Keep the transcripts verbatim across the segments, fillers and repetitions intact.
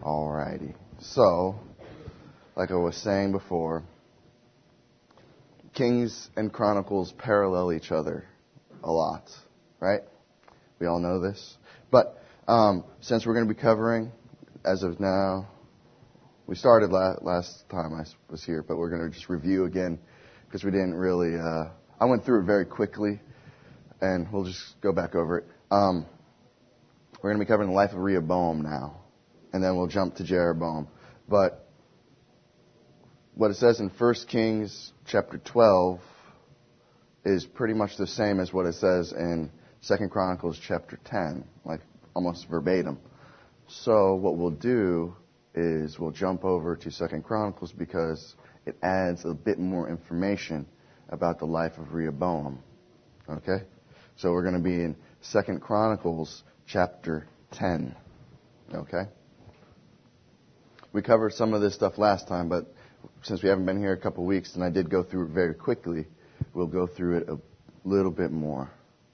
Alrighty. So, like I was saying before, Kings and Chronicles parallel each other a lot, right? We all know this. But um, since we're going to be covering, as of now, we started la- last time I was here, but we're going to just review again because we didn't really, uh, I went through it very quickly, and we'll just go back over it. Um, we're going to be covering the life of Rehoboam now, and then we'll jump to Jeroboam. But what it says in First Kings chapter twelve is pretty much the same as what it says in Second Chronicles chapter ten, like almost verbatim. So what we'll do is we'll jump over to Second Chronicles because it adds a bit more information about the life of Rehoboam. Okay? So we're going to be in Second Chronicles chapter ten. Okay? We covered some of this stuff last time, but since we haven't been here a couple of weeks and I did go through it very quickly, we'll go through it a little bit more.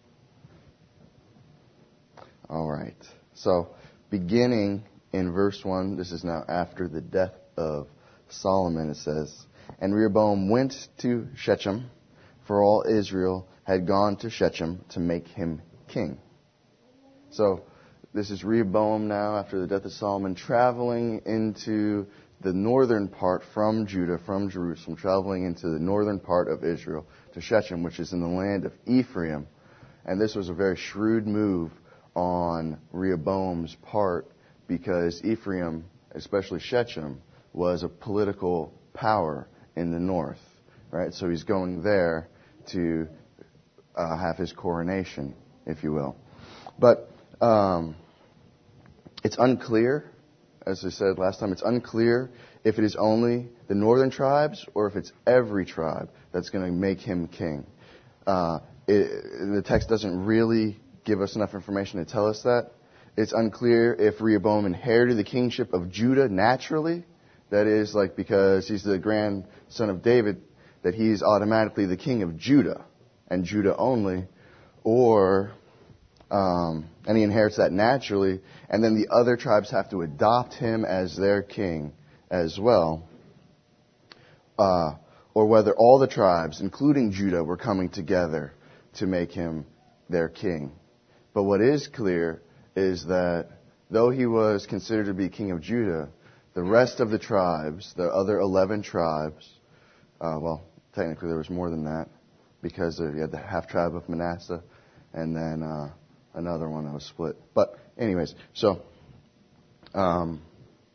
All right. So, beginning in verse one, this is now after the death of Solomon, it says, "And Rehoboam went to Shechem, for all Israel had gone to Shechem to make him king." So, this is Rehoboam now, after the death of Solomon, traveling into the northern part from Judah, from Jerusalem, traveling into the northern part of Israel to Shechem, which is in the land of Ephraim. And this was a very shrewd move on Rehoboam's part because Ephraim, especially Shechem, was a political power in the north, right? So he's going there to uh, have his coronation, if you will. But um, it's unclear, as I said last time, it's unclear if it is only the northern tribes or if it's every tribe that's going to make him king. Uh, it, the text doesn't really give us enough information to tell us that. It's unclear if Rehoboam inherited the kingship of Judah naturally, that is, like because he's the grandson of David, that he's automatically the king of Judah and Judah only, or um, and he inherits that naturally, and then the other tribes have to adopt him as their king as well, uh, or whether all the tribes, including Judah, were coming together to make him their king. But what is clear is that though he was considered to be king of Judah, the rest of the tribes, the other eleven tribes, uh, well, technically there was more than that, because you had the half tribe of Manasseh, and then uh, another one that was split. But anyways, so um,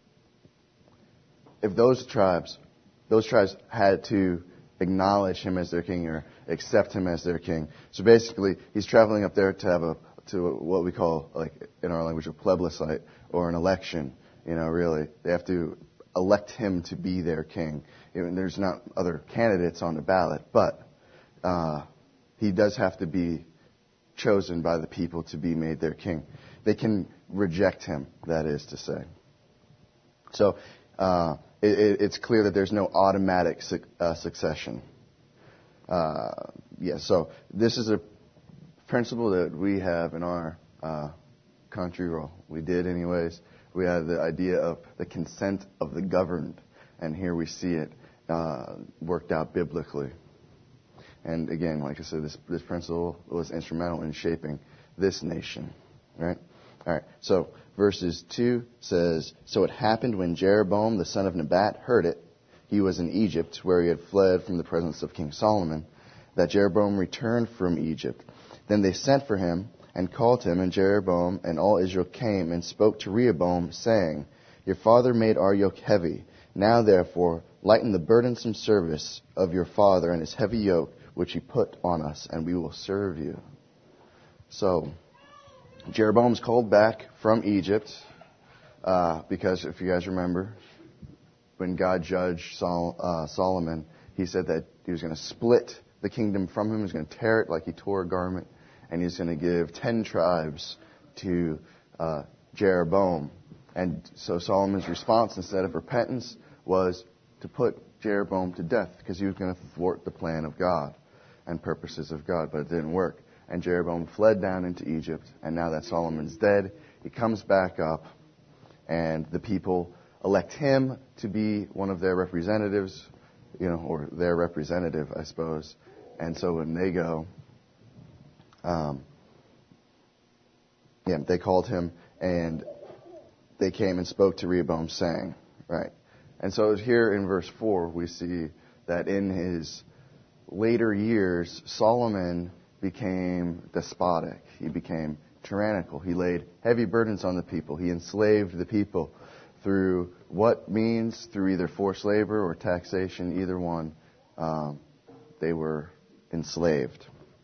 if those tribes, those tribes had to acknowledge him as their king or accept him as their king. So basically, he's traveling up there to have a to what we call, like in our language, a plebiscite or an election. You know, really, they have to elect him to be their king. Even there's not other candidates on the ballot, but uh, he does have to be chosen by the people to be made their king. They can reject him, that is to say. So uh, it, it's clear that there's no automatic su- uh, succession. Uh, yeah, so this is a principle that we have in our uh, country, or we did anyways. We have the idea of the consent of the governed, and here we see it uh, worked out biblically. And again, like I said, this, this principle was instrumental in shaping this nation, right? All right, so verses two says, "So it happened when Jeroboam the son of Nebat heard it, he was in Egypt, where he had fled from the presence of King Solomon, that Jeroboam returned from Egypt. Then they sent for him and called him, and Jeroboam and all Israel came and spoke to Rehoboam, saying, Your father made our yoke heavy. Now therefore lighten the burdensome service of your father and his heavy yoke, which he put on us, and we will serve you." So Jeroboam's called back from Egypt uh, because, if you guys remember, when God judged Sol- uh, Solomon, he said that he was going to split the kingdom from him. He was going to tear it like he tore a garment, and he's going to give ten tribes to uh, Jeroboam. And so Solomon's response, instead of repentance, was to put Jeroboam to death because he was going to thwart the plan of God and purposes of God, but it didn't work. And Jeroboam fled down into Egypt, and now that Solomon's dead, he comes back up, and the people elect him to be one of their representatives, you know, or their representative, I suppose. And so when they go, um, yeah, they called him, and they came and spoke to Rehoboam, saying, right. And so here in verse four, we see that in his later years, Solomon became despotic. He became tyrannical. He laid heavy burdens on the people. He enslaved the people through what means? Through either forced labor or taxation, either one. Um, they were enslaved.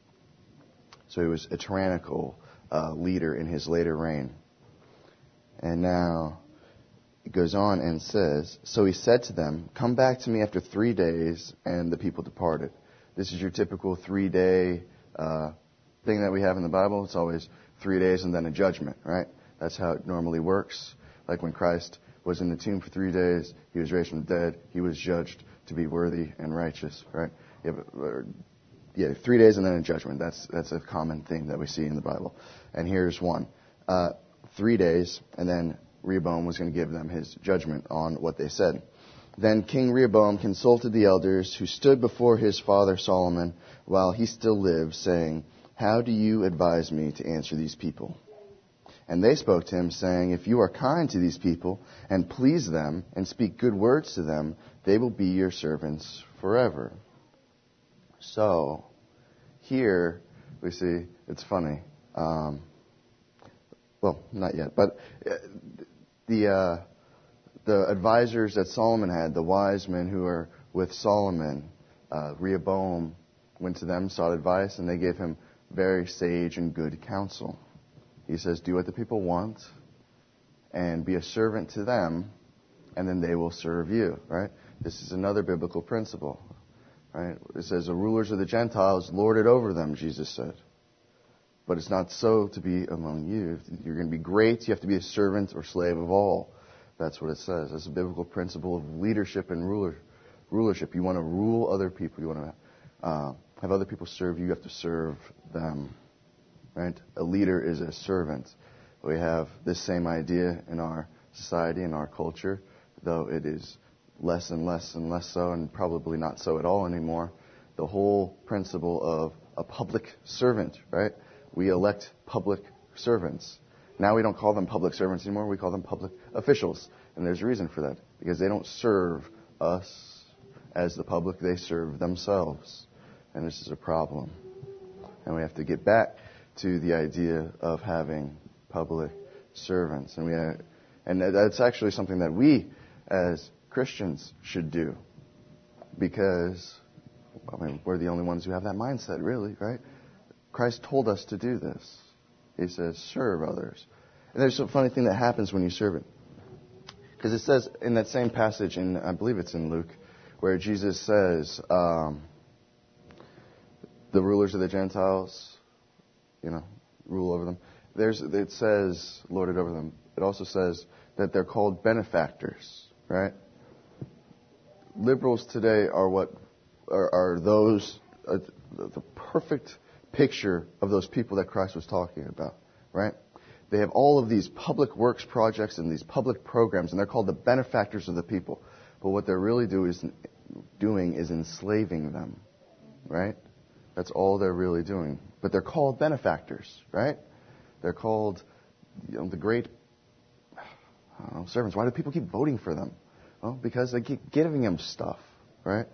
So he was a tyrannical uh, leader in his later reign. And now it goes on and says, so he said to them, come back to me after three days, and the people departed. This is your typical three-day uh, thing that we have in the Bible. It's always three days and then a judgment, right? That's how it normally works. Like when Christ was in the tomb for three days, he was raised from the dead, he was judged to be worthy and righteous, right? Yeah, but, or, yeah three days and then a judgment. That's that's a common thing that we see in the Bible. And here's one. Uh, three days, and then Rehoboam was going to give them his judgment on what they said. Then King Rehoboam consulted the elders who stood before his father Solomon while he still lived, saying, how do you advise me to answer these people? And they spoke to him, saying, if you are kind to these people and please them and speak good words to them, they will be your servants forever. So, here we see, it's funny. Um, well, not yet, but the uh, the advisors that Solomon had, the wise men who were with Solomon, uh, Rehoboam went to them, sought advice, and they gave him very sage and good counsel. He says, do what the people want and be a servant to them, and then they will serve you, right? This is another biblical principle, right? It says, the rulers of the Gentiles lord it over them, Jesus said. But it's not so to be among you. If you're going to be great, you have to be a servant or slave of all. That's what it says. That's a biblical principle of leadership and ruler, rulership. You want to rule other people. You want to uh, have other people serve you. You have to serve them. Right? A leader is a servant. We have this same idea in our society, in our culture, though it is less and less and less so, and probably not so at all anymore. The whole principle of a public servant, right? We elect public servants. Now we don't call them public servants anymore. We call them public officials. And there's a reason for that. Because they don't serve us as the public. They serve themselves. And this is a problem. And we have to get back to the idea of having public servants. And we have, and that's actually something that we as Christians should do. Because, I mean, we're the only ones who have that mindset, really, right? Christ told us to do this. He says, serve others. And there's a funny thing that happens when you serve it. Because it says in that same passage, in I believe it's in Luke, where Jesus says, um, the rulers of the Gentiles, you know, rule over them. There's, it says, lord it over them. It also says that they're called benefactors, right? Liberals today are what are, are those, uh, the perfect picture of those people that Christ was talking about, right? They have all of these public works projects and these public programs, and they're called the benefactors of the people. But what they're really do is, doing is enslaving them, right? That's all they're really doing. But they're called benefactors, right? They're called, you know, the great I don't know, servants. Why do people keep voting for them? Well, because they keep giving them stuff, right?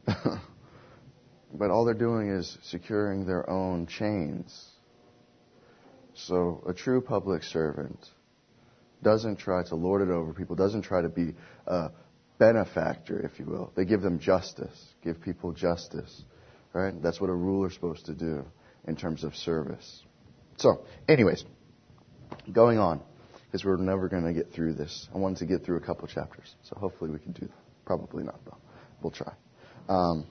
But all they're doing is securing their own chains. So a true public servant doesn't try to lord it over people, doesn't try to be a benefactor, if you will. They give them justice, give people justice, right? That's what a ruler's supposed to do in terms of service. So, anyways, going on, because we're never going to get through this. I wanted to get through a couple chapters, so hopefully we can do that. Probably not, though. We'll try. Um,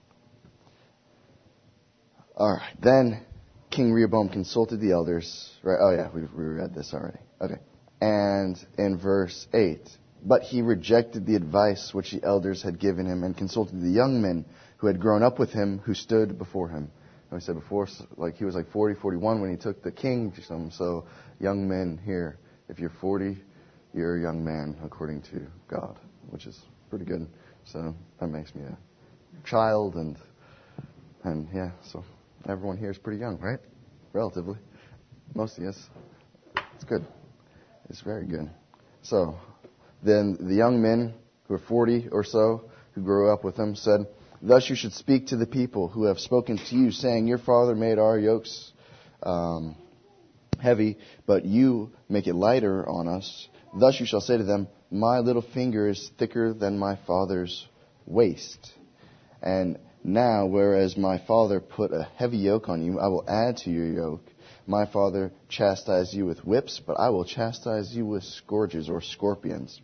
all right. Then King Rehoboam consulted the elders. Right? Oh, yeah, we, we read this already. Okay. And in verse eight, but he rejected the advice which the elders had given him and consulted the young men who had grown up with him, who stood before him. And we said before, like he was like forty, forty-one when he took the king. So young men here, if you're forty, you're a young man according to God, which is pretty good. So that makes me a child, and and yeah, so everyone here is pretty young, right? Relatively. Most of us. It's good. It's very good. So then the young men who were forty or so, who grew up with him, said, "Thus you should speak to the people who have spoken to you, saying, your father made our yokes um, heavy, but you make it lighter on us. Thus you shall say to them, my little finger is thicker than my father's waist. And now, whereas my father put a heavy yoke on you, I will add to your yoke. My father chastised you with whips, but I will chastise you with scourges or scorpions."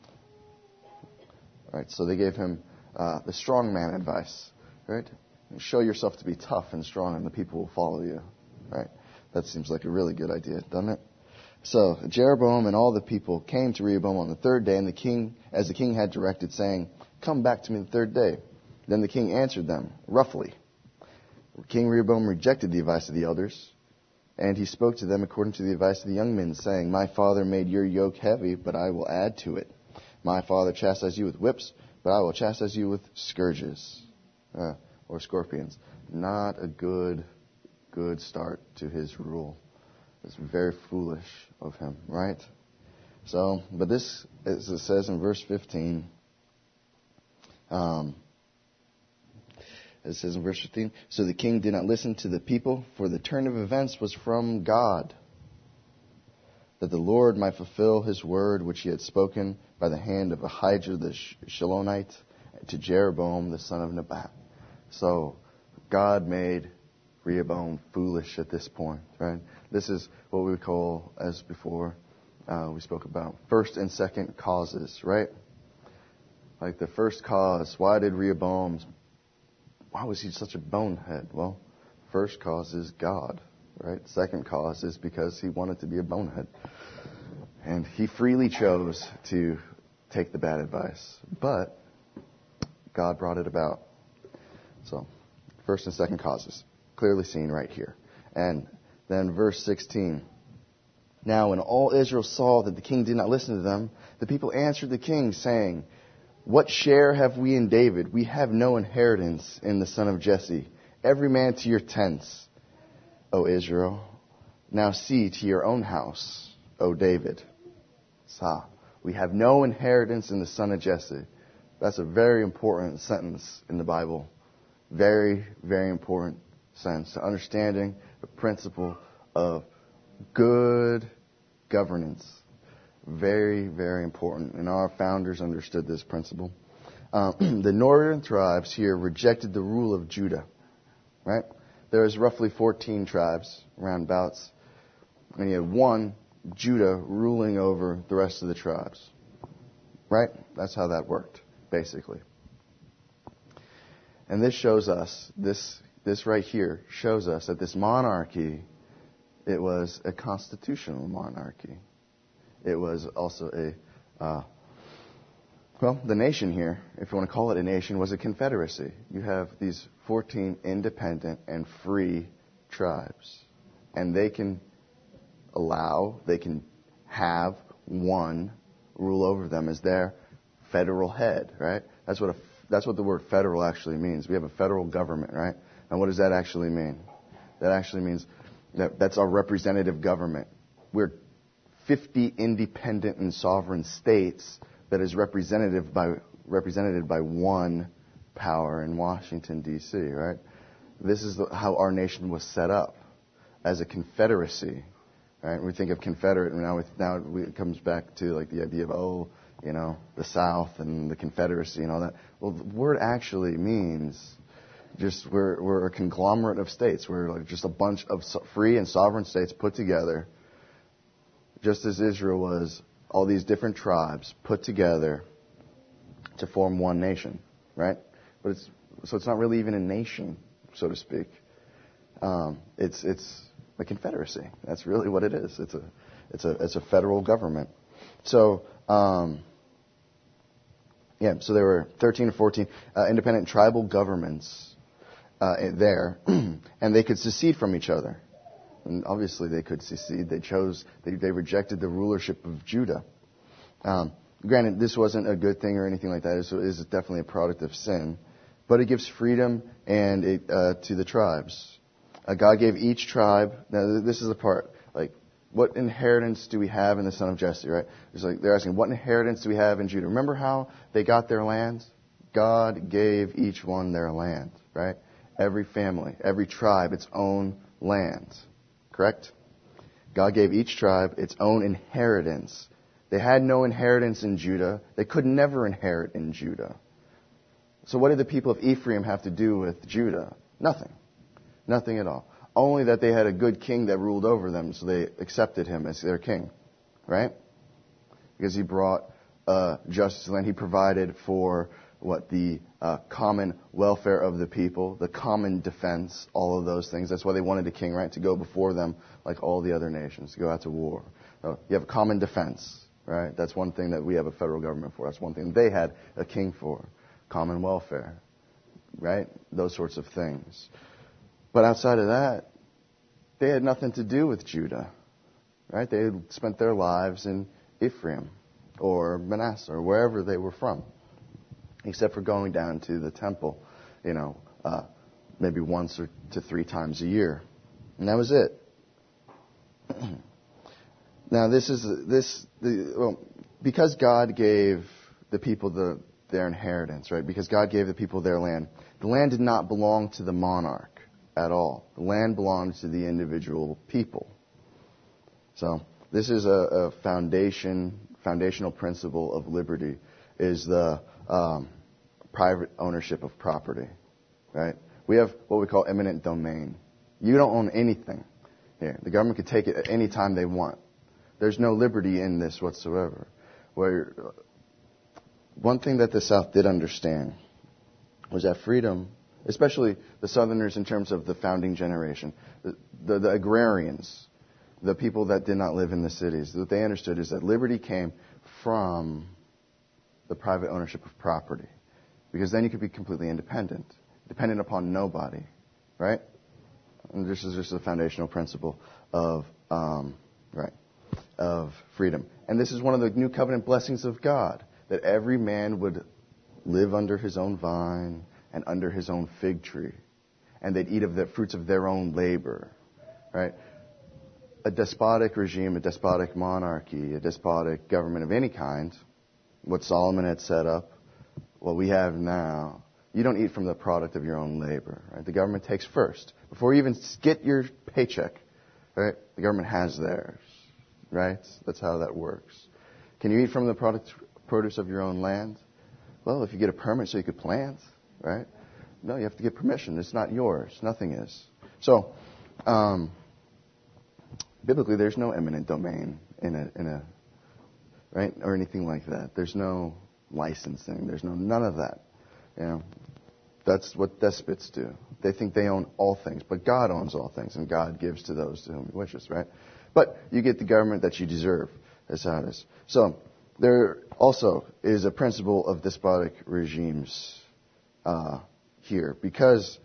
All right, so they gave him uh, the strong man advice, right? Show yourself to be tough and strong, and the people will follow you, right? That seems like a really good idea, doesn't it? So Jeroboam and all the people came to Rehoboam on the third day, and the king, as the king had directed, saying, "Come back to me the third day." Then the king answered them roughly. King Rehoboam rejected the advice of the elders, and he spoke to them according to the advice of the young men, saying, "My father made your yoke heavy, but I will add to it. My father chastised you with whips, but I will chastise you with scourges," uh, or scorpions. Not a good, good start to his rule. It's very foolish of him, right? So, but this, as it says in verse fifteen, um, it says in verse fifteen, "So the king did not listen to the people, for the turn of events was from God, that the Lord might fulfill his word which he had spoken by the hand of Ahijah the Shilonite to Jeroboam the son of Nebat." So God made Rehoboam foolish at this point, right? This is what we call, as before uh, we spoke about, first and second causes, right? Like the first cause, why did Rehoboam, why was he such a bonehead? Well, first cause is God, right? Second cause is because he wanted to be a bonehead. And he freely chose to take the bad advice. But God brought it about. So, first and second causes, clearly seen right here. And then verse sixteen. "Now when all Israel saw that the king did not listen to them, the people answered the king, saying, what share have we in David? We have no inheritance in the son of Jesse. Every man to your tents, O Israel. Now see to your own house, O David." Sa. We have no inheritance in the son of Jesse. That's a very important sentence in the Bible. Very, very important sentence to understanding the principle of good governance. Very, very important. And our founders understood this principle. Um, the northern tribes here rejected the rule of Judah. Right? There was roughly fourteen tribes, roundabouts. And you had one, Judah, ruling over the rest of the tribes. Right? That's how that worked, basically. And this shows us, this this right here shows us that this monarchy, it was a constitutional monarchy. It was also a, uh, well, the nation here, if you want to call it a nation, was a confederacy. You have these fourteen independent and free tribes. And they can allow, they can have one rule over them as their federal head, right? That's what a, that's what the word federal actually means. We have a federal government, right? And what does that actually mean? That actually means that that's our representative government. We're fifty independent and sovereign states that is representative by represented by one power in Washington, D C, right? This is the, how our nation was set up, as a confederacy, right? We think of confederate, and now, we, now we, it comes back to like the idea of, oh, you know, the South and the Confederacy and all that. Well, the word actually means just we're, we're a conglomerate of states. We're like just a bunch of so- free and sovereign states put together, just as Israel was, all these different tribes put together to form one nation, right? But it's so it's not really even a nation, so to speak. Um, it's it's a confederacy. That's really what it is. It's a it's a it's a federal government. So um, yeah, so there were thirteen or fourteen uh, independent tribal governments uh, there, and they could secede from each other. And obviously they could secede. They chose, they, they rejected the rulership of Judah. Um, granted, this wasn't a good thing or anything like that. It is definitely a product of sin. But it gives freedom and it, uh, to the tribes. Uh, God gave each tribe. Now, this is the part. Like, what inheritance do we have in the son of Jesse? Right? It's like they're asking, what inheritance do we have in Judah? Remember how they got their land? God gave each one their land. Right? Every family, every tribe, its own land. Correct? God gave each tribe its own inheritance. They had no inheritance in Judah. They could never inherit in Judah. So what did the people of Ephraim have to do with Judah? Nothing. Nothing at all. Only that they had a good king that ruled over them, so they accepted him as their king. Right? Because he brought uh, justice to the land. He provided for what the uh, common welfare of the people, the common defense, all of those things. That's why they wanted a king, right? To go before them like all the other nations, to go out to war. So you have a common defense, right? That's one thing that we have a federal government for. That's one thing they had a king for. Common welfare, right? Those sorts of things. But outside of that, they had nothing to do with Judah, right? They had spent their lives in Ephraim or Manasseh or wherever they were from, except for going down to the temple, you know, uh, maybe once or to three times a year. And that was it. Now, this is, this, the, well, because God gave the people the, their inheritance, right? Because God gave the people their land. The land did not belong to the monarch at all. The land belonged to the individual people. So, this is a, a foundation, foundational principle of liberty, is the um, private ownership of property, right? We have what we call eminent domain. You don't own anything here. The government could take it at any time they want. There's no liberty in this whatsoever. Where one thing that the South did understand was that freedom, especially the Southerners in terms of the founding generation, the, the, the agrarians, the people that did not live in the cities, what they understood is that liberty came from the private ownership of property. Because then you could be completely independent, dependent upon nobody, right? And this is just a foundational principle of, um, right, of freedom. And this is one of the new covenant blessings of God, that every man would live under his own vine and under his own fig tree, and they'd eat of the fruits of their own labor, right? A despotic regime, a despotic monarchy, a despotic government of any kind, what Solomon had set up, what we have now, you don't eat from the product of your own labor, right? The government takes first. Before you even get your paycheck, right, the government has theirs, right? That's how that works. Can you eat from the product, produce of your own land? Well, if you get a permit so you could plant, right? No, you have to get permission. It's not yours. Nothing is. So, um, biblically, there's no eminent domain in a, in a, right, or anything like that. There's no licensing. There's no none of that. You know, that's what despots do. They think they own all things, but God owns all things, and God gives to those to whom He wishes. Right? But you get the government that you deserve. That's how it is. So there also is a principle of despotic regimes uh, here, because,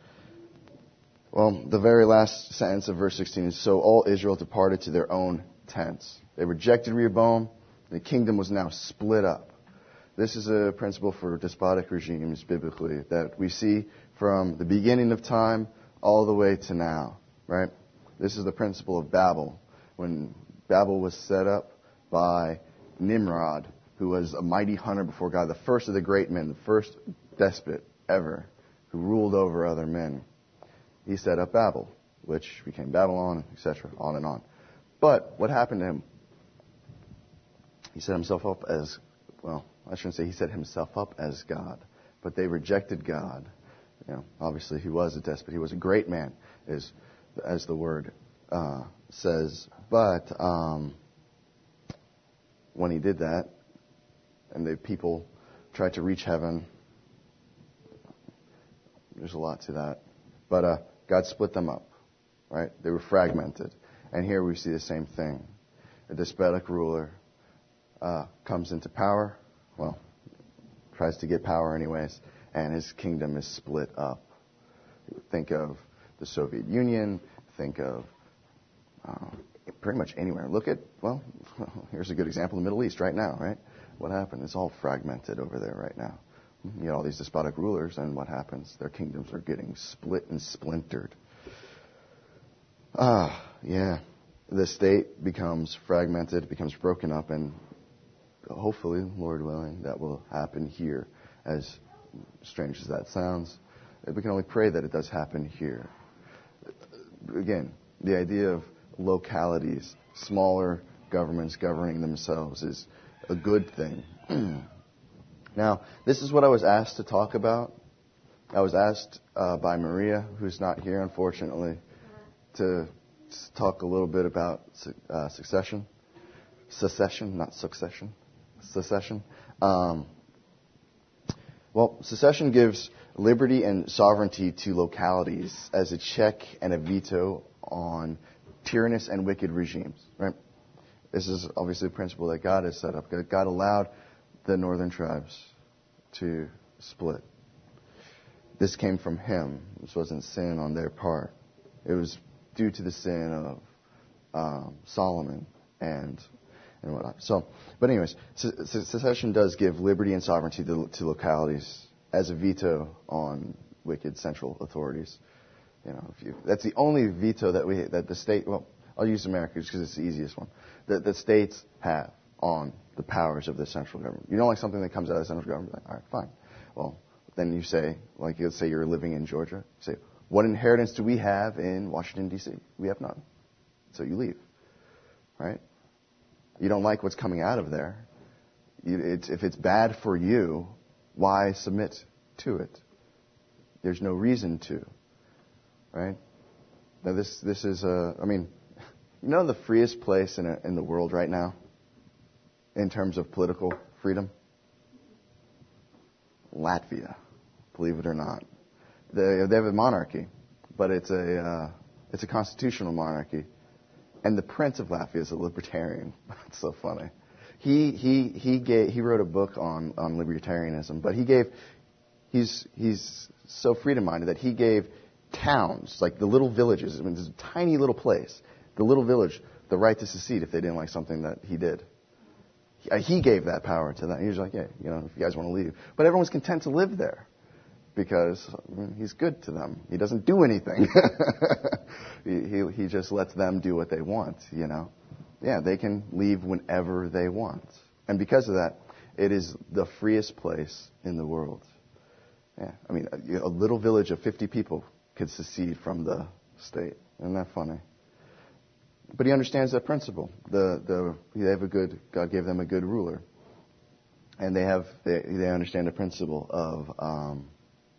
well, the very last sentence of verse sixteen is, so all Israel departed to their own tents. They rejected Rehoboam. The kingdom was now split up. This is a principle for despotic regimes biblically that we see from the beginning of time all the way to now, right? This is the principle of Babel. When Babel was set up by Nimrod, who was a mighty hunter before God, the first of the great men, the first despot ever who ruled over other men. He set up Babel, which became Babylon, et cetera, on and on. But what happened to him? He set himself up as, well, I shouldn't say he set himself up as God, but they rejected God. You know, obviously, he was a despot. He was a great man, is as the word uh, says. But um, when he did that, and the people tried to reach heaven, there's a lot to that. But uh, God split them up, right? They were fragmented. And here we see the same thing. A despotic ruler uh, comes into power. Well, tries to get power anyways, and his kingdom is split up. Think of the Soviet Union, think of uh, pretty much anywhere. Look at, well, here's a good example, the Middle East right now, right? what happened? It's all fragmented over there right now. You get all these despotic rulers, and what happens? Their kingdoms are getting split and splintered. Ah, yeah. The state becomes fragmented, becomes broken up, and hopefully, Lord willing, that will happen here. As strange as that sounds, we can only pray that it does happen here. Again, the idea of localities, smaller governments governing themselves is a good thing. Now, this is what I was asked to talk about. I was asked uh, by Maria, who's not here, unfortunately, to talk a little bit about uh, succession. Secession, not succession. Secession. Um, well, secession gives liberty and sovereignty to localities as a check and a veto on tyrannous and wicked regimes, right? This is obviously a principle that God has set up. God allowed the northern tribes to split. This came from Him. This wasn't sin on their part. It was due to the sin of um, Solomon and and whatnot. So, but anyways, secession does give liberty and sovereignty to, to localities as a veto on wicked central authorities. You know, if you, that's the only veto that we that the state. Well, I'll use America because it's the easiest one. That the states have on the powers of the central government. You don't like something that comes out of the central government? Like, all right, fine. Well, then you say, like, let's say you're living in Georgia. You say, what inheritance do we have in Washington, D C? We have none. So you leave, right? You don't like what's coming out of there. You, it's, if it's bad for you, why submit to it? There's no reason to, right? Now this this is a. I mean, you know the freest place in a, in the world right now, in terms of political freedom? Latvia, believe it or not. They, they have a monarchy, but it's a uh, it's a constitutional monarchy, and the Prince of Latvia is a libertarian. It's so funny. He he he gave he wrote a book on, on libertarianism, but he gave he's he's so freedom-minded that he gave towns, like the little villages. I mean, it's a tiny little place, the little village, the right to secede if they didn't like something that he did. He gave that power to them. He was like, yeah, you know, if you guys want to leave. But everyone's content to live there because I mean, he's good to them. He doesn't do anything. he, he he just lets them do what they want, you know. Yeah, they can leave whenever they want. And because of that, it is the freest place in the world. Yeah, I mean, a, a little village of fifty people could secede from the state. Isn't that funny? But he understands that principle. The the they have a good God gave them a good ruler, and they have they they understand the principle of um,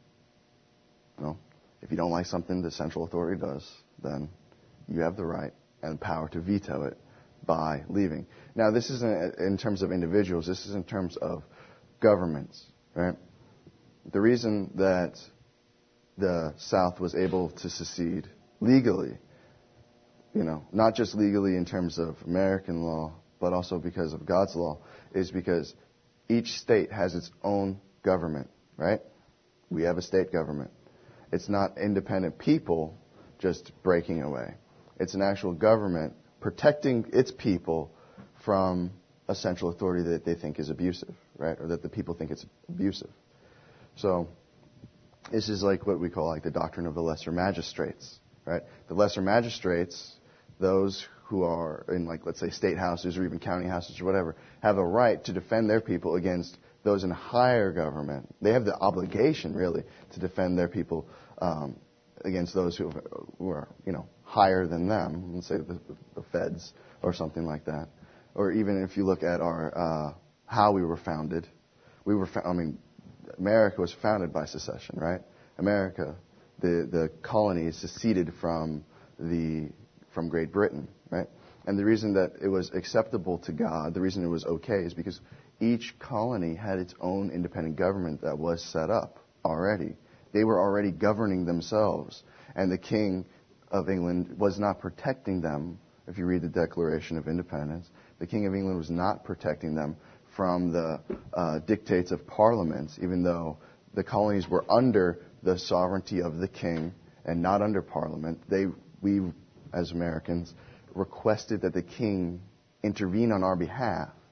you know, if you don't like something the central authority does, then you have the right and power to veto it by leaving. Now, this isn't in terms of individuals. This is in terms of governments, right? The reason that the South was able to secede legally, you know, not just legally in terms of American law, but also because of God's law, is because each state has its own government, right? We have a state government. It's not independent people just breaking away. It's an actual government protecting its people from a central authority that they think is abusive, right? Or that the people think it's abusive. So this is like what we call like the doctrine of the lesser magistrates, right? The lesser magistrates, those who are in, like, let's say, state houses or even county houses or whatever, have a right to defend their people against those in higher government. They have the obligation, really, to defend their people um, against those who, who are, you know, higher than them. Let's say the, the feds or something like that. Or even if you look at our uh, how we were founded, we were. I mean, America was founded by secession, right? America, the the colonies seceded from the from Great Britain, right? And the reason that it was acceptable to God, the reason it was okay, is because each colony had its own independent government that was set up already. They were already governing themselves, and the King of England was not protecting them. If you read the Declaration of Independence, the King of England was not protecting them from the uh, dictates of Parliament, even though the colonies were under the sovereignty of the King and not under Parliament. They, we, as Americans, requested that the King intervene on our behalf.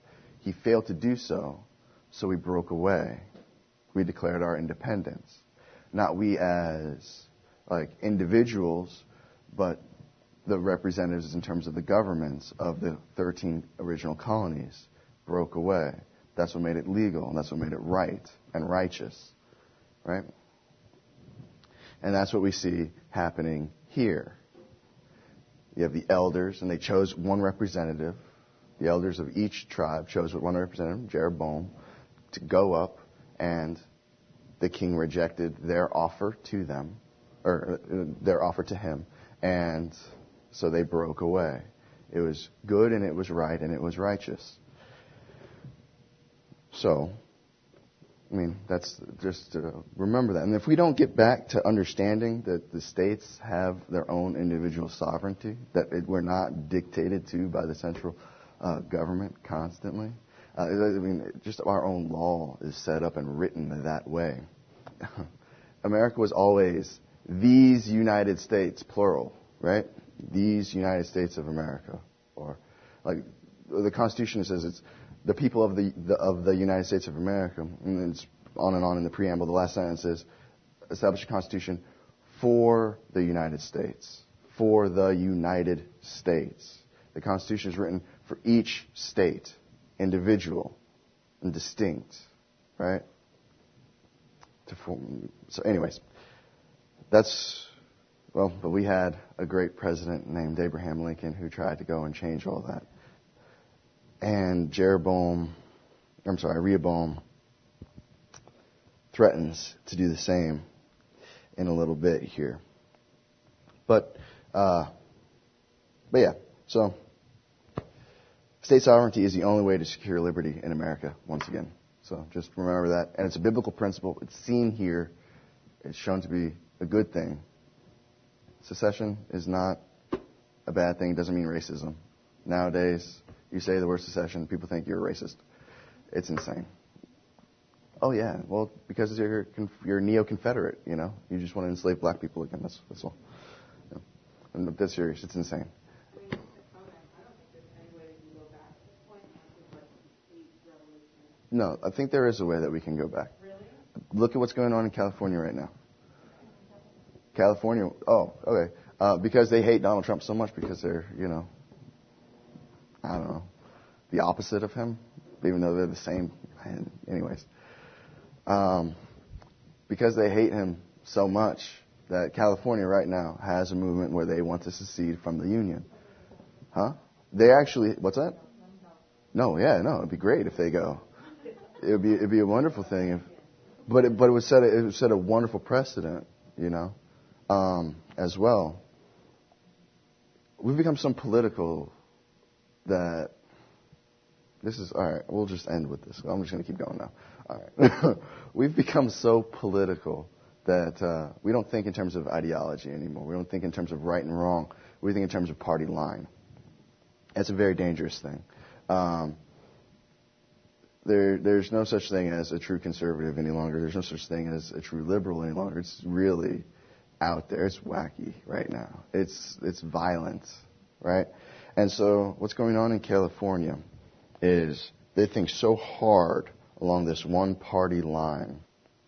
he failed to do so, so we broke away. We declared our independence. Not we as like individuals, but the representatives in terms of the governments of the thirteen original colonies broke away. That's what made it legal, and that's what made it right and righteous, right? And that's what we see happening here. You have the elders, and they chose one representative. The elders of each tribe chose one representative, Jeroboam, to go up, and the king rejected their offer to them, or uh, their offer to him, and so they broke away. It was good, and it was right, and it was righteous. So, I mean, that's just to remember that. And if we don't get back to understanding that the states have their own individual sovereignty, that it, we're not dictated to by the central uh, government constantly, uh, I mean, just our own law is set up and written that way. America was always these United States, plural, right? These United States of America. Or, like, the Constitution says it's the people of the, the of the United States of America, and then it's on and on in the preamble. The last sentence is, establish a Constitution for the United States. For the United States. The Constitution is written for each state, individual and distinct, right? To form, so anyways, that's, well, but we had a great president named Abraham Lincoln who tried to go and change all that. And Jeroboam, I'm sorry, Rehoboam threatens to do the same in a little bit here. But, uh, but yeah, so state sovereignty is the only way to secure liberty in America, once again. So just remember that. And it's a biblical principle. It's seen here. It's shown to be a good thing. Secession is not a bad thing. It doesn't mean racism. Nowadays, you say the word secession, people think you're a racist. It's insane. Oh yeah, well, because you're you're neo-Confederate, you know. You just want to enslave black people again. That's that's all. Yeah. I'm dead serious. It's insane. No, I think there is a way that we can go back. Really? Look at what's going on in California right now. California, oh, okay. Uh, because they hate Donald Trump so much because they're, you know, I don't know, the opposite of him, even though they're the same. Anyways. Um, because they hate him so much that California right now has a movement where they want to secede from the Union. Huh? They actually, what's that? No, yeah, no, it'd be great if they go. It would be it'd be a wonderful thing, if, but it, but it would set a, it would set a wonderful precedent, you know, um, as well. We've become so political that this is all right. We'll just end with this. I'm just going to keep going now. All right, we've become so political that uh, we don't think in terms of ideology anymore. We don't think in terms of right and wrong. We think in terms of party line. That's a very dangerous thing. Um, There, there's no such thing as a true conservative any longer. There's no such thing as a true liberal any longer. It's really out there. It's wacky right now. It's it's violent, right? And so what's going on in California is they think so hard along this one party line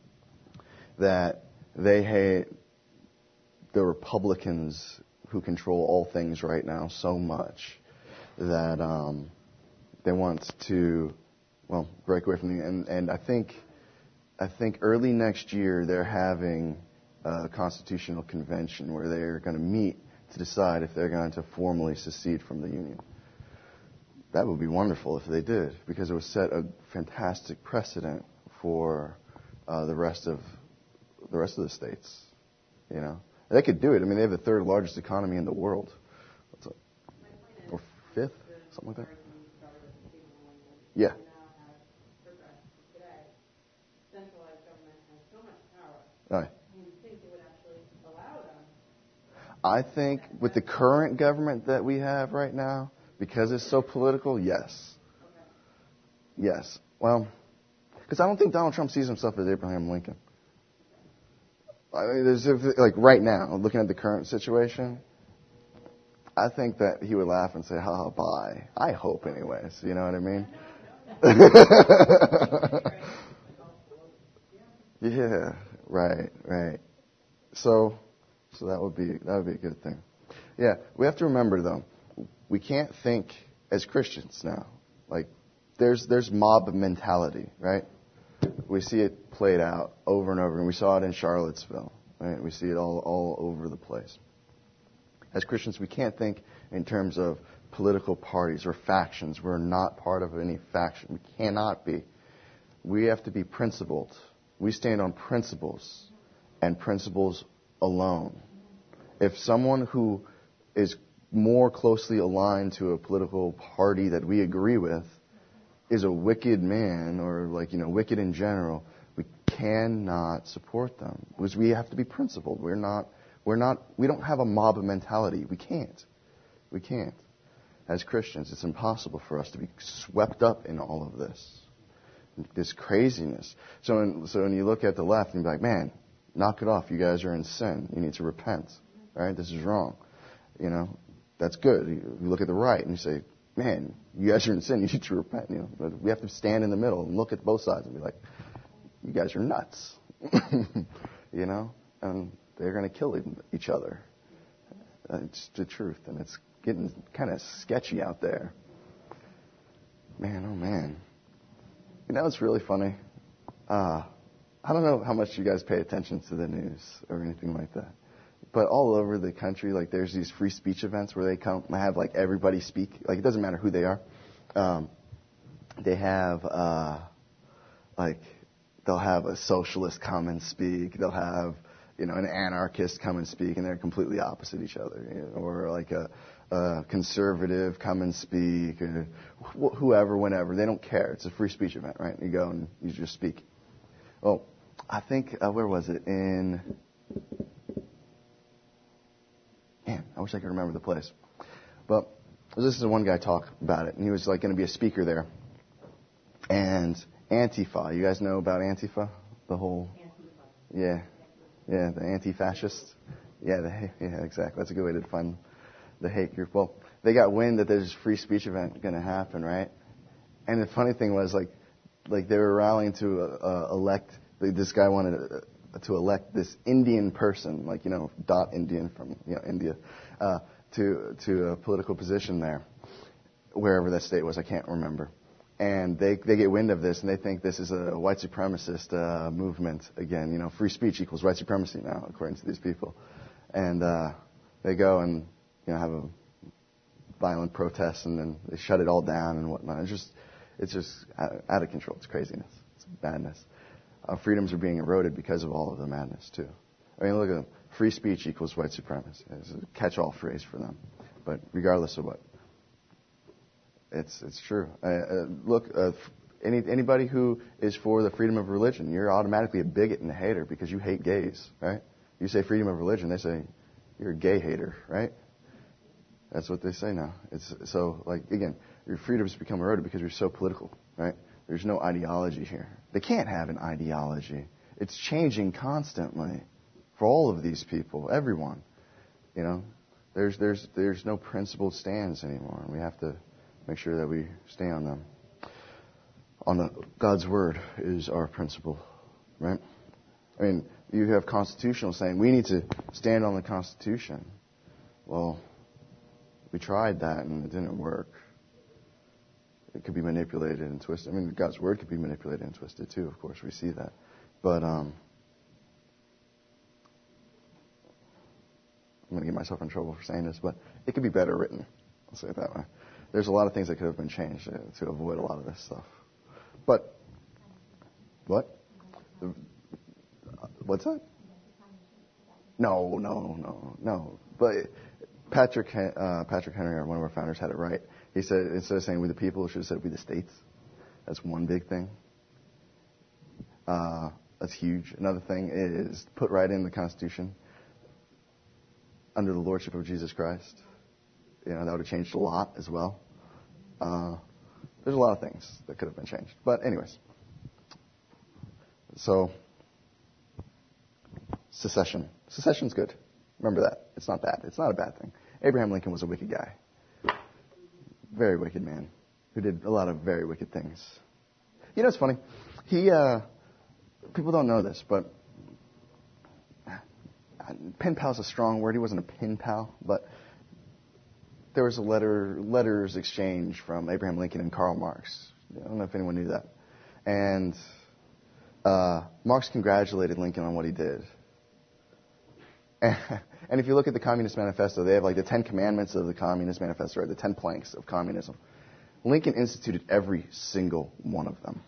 that they hate the Republicans who control all things right now so much that um, they want to, well, break away from the, and, and I think, I think early next year they're having a constitutional convention where they're going to meet to decide if they're going to formally secede from the Union. That would be wonderful if they did, because it would set a fantastic precedent for uh, the rest of the rest of the states. You know, and they could do it. I mean, they have the third largest economy in the world, What's it? Or fifth, something like that. Yeah. Right. I think with the current government that we have right now, because it's so political, yes. Yes. Well, because I don't think Donald Trump sees himself as Abraham Lincoln. I mean, there's, like right now, looking at the current situation, I think that he would laugh and say, "Ha, bye." I hope, anyways. You know what I mean? Yeah, right, right. So, so that would be that would be a good thing. Yeah, we have to remember though, we can't think as Christians now. Like, there's there's mob mentality, right? We see it played out over and over, and we saw it in Charlottesville. Right? We see it all all over the place. As Christians, we can't think in terms of political parties or factions. We're not part of any faction. We cannot be. We have to be principled. We stand on principles and principles alone. If someone who is more closely aligned to a political party that we agree with is a wicked man or like, you know, wicked in general, we cannot support them because we have to be principled. We're not, we're not, we don't have a mob mentality. We can't. We can't. As Christians, it's impossible for us to be swept up in all of this. This craziness. So when, so when you look at the left and you're like, man, knock it off. You guys are in sin. You need to repent. All right? This is wrong. You know, that's good. You look at the right and you say, man, you guys are in sin. You need to repent. You know, but we have to stand in the middle and look at both sides and be like, you guys are nuts. You know, and they're going to kill each other. It's the truth, and it's getting kind of sketchy out there. Man, oh man. You know, it's really funny. Uh, I don't know how much you guys pay attention to the news or anything like that. But all over the country, like, there's these free speech events where they come and have, like, everybody speak. Like, it doesn't matter who they are. Um, they have, uh, like, they'll have a socialist come and speak. They'll have, you know, an anarchist come and speak, and they're completely opposite each other. You know? Or, like, a, a conservative come and speak, or wh- whoever, whenever. They don't care. It's a free speech event, right? You go and you just speak. Well, I think, uh, where was it? In... Man, I wish I could remember the place. But this is one guy talk about it, and he was like going to be a speaker there. And Antifa, you guys know about Antifa? The whole, Antifa. yeah, yeah, the anti-fascists. Yeah, the, yeah, exactly. That's a good way to define the hate group. Well, they got wind that there's a free speech event going to happen, right? And the funny thing was, like, like they were rallying to uh, uh, elect. This guy wanted. Uh, to elect this Indian person, like, you know, dot Indian from, you know, India, uh, to to a political position there, wherever that state was, I can't remember. And they they get wind of this, and they think this is a white supremacist uh, movement again. You know, free speech equals white supremacy now, according to these people. And uh, they go and, you know, have a violent protest, and then they shut it all down and whatnot. It's just, it's just out of control. It's craziness. It's madness. Our freedoms are being eroded because of all of the madness, too. I mean, look at them. Free speech equals white supremacy. It's a catch-all phrase for them. But regardless of what, it's it's true. Uh, uh, look, uh, any anybody who is for the freedom of religion, you're automatically a bigot and a hater because you hate gays, right? You say freedom of religion, they say you're a gay hater, right? That's what they say now. It's so, like, again, your freedoms become eroded because you're so political, right? There's no ideology here. They can't have an ideology. It's changing constantly for all of these people, everyone. You know, there's there's there's no principled stands anymore. We have to make sure that we stay on them. On the God's word is our principle, right? I mean, you have constitutional saying we need to stand on the Constitution. Well, we tried that and it didn't work. It could be manipulated and twisted. I mean, God's word could be manipulated and twisted too, of course. We see that. But um, I'm going to get myself in trouble for saying this, but it could be better written. I'll say it that way. There's a lot of things that could have been changed uh, to avoid a lot of this stuff. But, what? The, uh, what's that? No, no, no, no. But Patrick uh, Patrick Henry, one of our founders, had it right. He said, instead of saying we the people, it should have said we the states. That's one big thing. Uh, that's huge. Another thing is put right in the Constitution under the lordship of Jesus Christ. You know, that would have changed a lot as well. Uh, there's a lot of things that could have been changed. But anyways. So, secession. Secession's good. Remember that. It's not bad. It's not a bad thing. Abraham Lincoln was a wicked guy. Very wicked man who did a lot of very wicked things. You know, it's funny. He, uh, people don't know this, but pen pal is a strong word. He wasn't a pen pal, but there was a letter, letters exchange from Abraham Lincoln and Karl Marx. I don't know if anyone knew that. And uh, Marx congratulated Lincoln on what he did. And if you look at the Communist Manifesto, they have like the Ten Commandments of the Communist Manifesto, right? The Ten Planks of Communism. Lincoln instituted every single one of them.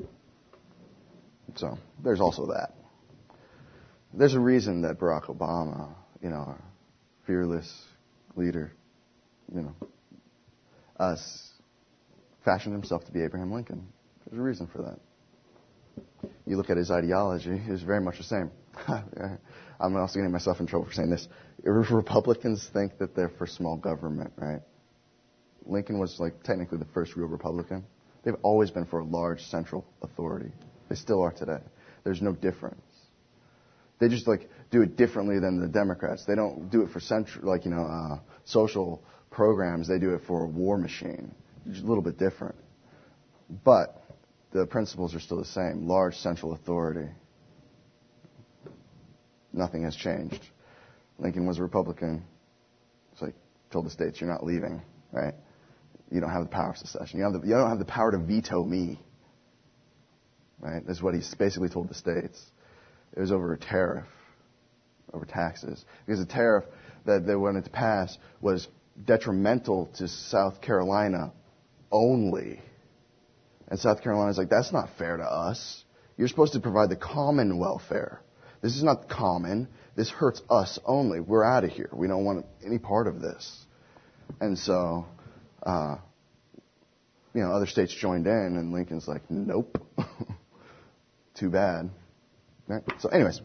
So there's also that. There's a reason that Barack Obama, you know, our fearless leader, you know, us, fashioned himself to be Abraham Lincoln. There's a reason for that. You look at his ideology, it was very much the same. I'm also getting myself in trouble for saying this. Republicans think that they're for small government, right? Lincoln was like technically the first real Republican. They've always been for a large central authority. They still are today. There's no difference. They just like do it differently than the Democrats. They don't do it for central, like, you know, uh, social programs. They do it for a war machine. It's a little bit different. But the principles are still the same. Large central authority. Nothing has changed. Lincoln was a Republican. It's like, told the states, you're not leaving, right? You don't have the power of secession. You, have the, you don't have the power to veto me, right? That's what he's basically told the states. It was over a tariff, over taxes. Because the tariff that they wanted to pass was detrimental to South Carolina only. And South Carolina's like, that's not fair to us. You're supposed to provide the common welfare. This is not common. This hurts us only. We're out of here. We don't want any part of this. And so, uh, you know, other states joined in, and Lincoln's like, nope. Too bad. Right? So anyways.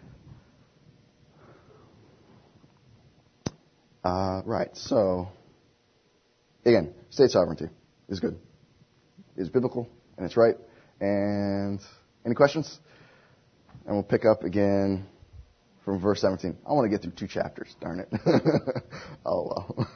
Uh, right. So, again, state sovereignty is good. It's biblical, and it's right. And any questions? And we'll pick up again from verse seventeen. I want to get through two chapters, darn it. Oh, well.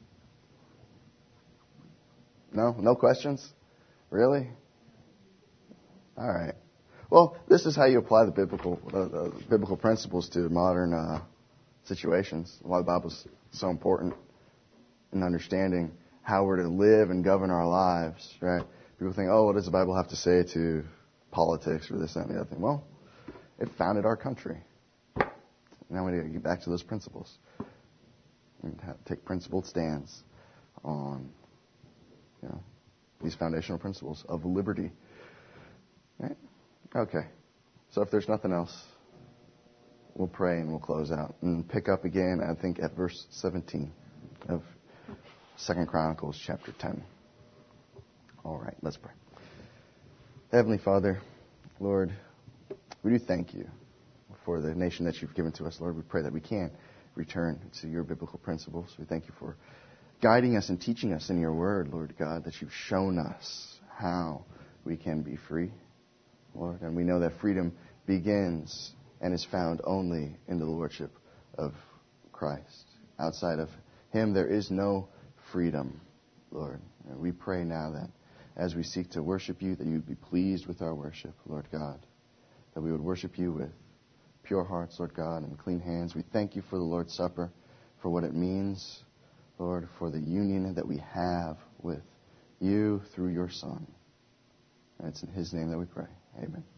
No? No questions? Really? All right. Well, this is how you apply the biblical uh, uh, biblical principles to modern uh, situations. Why the Bible's so important in understanding how we're to live and govern our lives, right? People think, oh, what does the Bible have to say to politics or this, that, and the other thing? Well, it founded our country. Now we need to get back to those principles and have, take principled stands on, you know, these foundational principles of liberty. Right? Okay. So if there's nothing else, we'll pray and we'll close out and pick up again, I think, at verse seventeen of Second Chronicles chapter ten. All right, let's pray. Heavenly Father, Lord, we do thank you for the nation that you've given to us, Lord. We pray that we can return to your biblical principles. We thank you for guiding us and teaching us in your word, Lord God, that you've shown us how we can be free, Lord. And we know that freedom begins and is found only in the lordship of Christ. Outside of him, there is no freedom, Lord. And we pray now that as we seek to worship you, that you would be pleased with our worship, Lord God. That we would worship you with pure hearts, Lord God, and clean hands. We thank you for the Lord's Supper, for what it means, Lord, for the union that we have with you through your Son. And it's in his name that we pray. Amen.